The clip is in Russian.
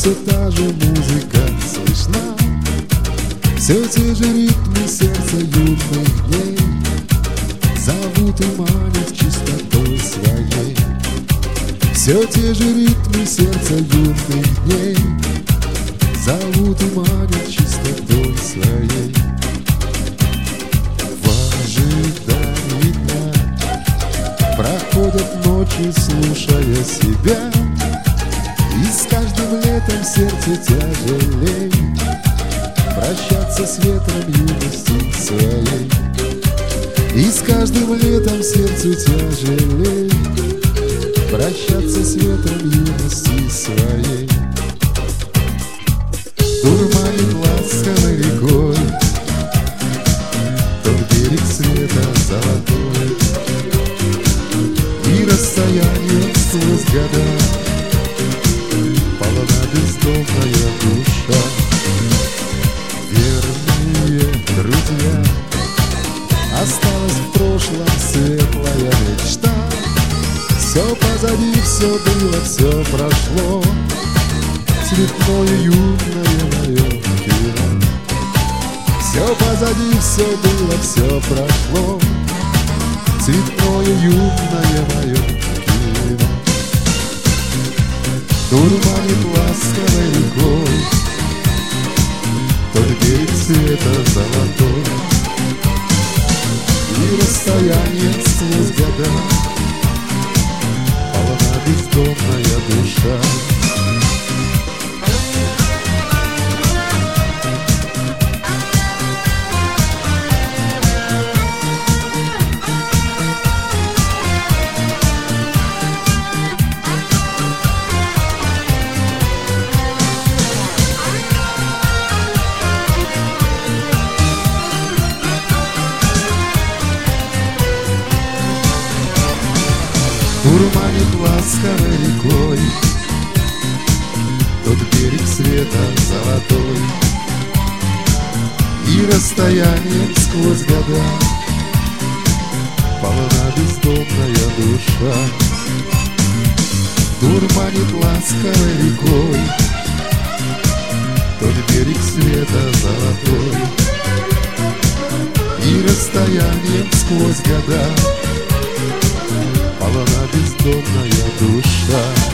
все та же музыка слышна, все те же ритмы сердца юных дней зовут и манят чистотой своей. Все те же ритмы сердца юных дней зовут и манят чистотой своей. В ожидании дня проходят ночи, слушая себя, и с каждым летом сердце тяжелей прощаться с ветром юности своей. И с каждым летом сердцу тяжелей прощаться с ветром юности своей. Дурманит ласковой рекой тот берег света золотой, и расстояние сквозь года полна бездомная душа. Верные друзья, осталась в прошлом светлая мечта. Все позади, все было, все прошло, цветное юное мое кино. Все позади, все было, все прошло, цветное юное мое кино. Дурманит ласковой рекой тот берег света золотой, и расстояние сквозь года полна бездомная душа. Дурманит ласковой рекой тот берег света золотой, и расстояние сквозь года полна бездомная душа. Дурманит ласковой рекой тот берег света золотой, и расстояние сквозь года полна бездомная душа.